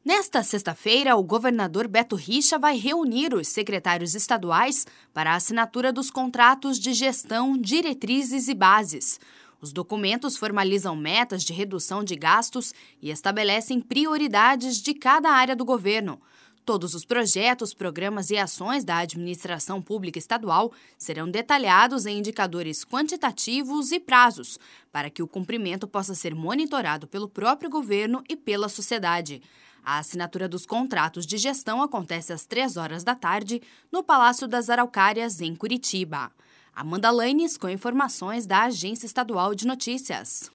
Nesta sexta-feira, o governador Beto Richa vai reunir os secretários estaduais para a assinatura dos contratos de gestão, diretrizes e bases. Os documentos formalizam metas de redução de gastos e estabelecem prioridades de cada área do governo. Todos os projetos, programas e ações da administração pública estadual serão detalhados em indicadores quantitativos e prazos, para que o cumprimento possa ser monitorado pelo próprio governo e pela sociedade. A assinatura dos contratos de gestão acontece às 3 horas da tarde no Palácio das Araucárias, em Curitiba. Amanda Lanes com informações da Agência Estadual de Notícias.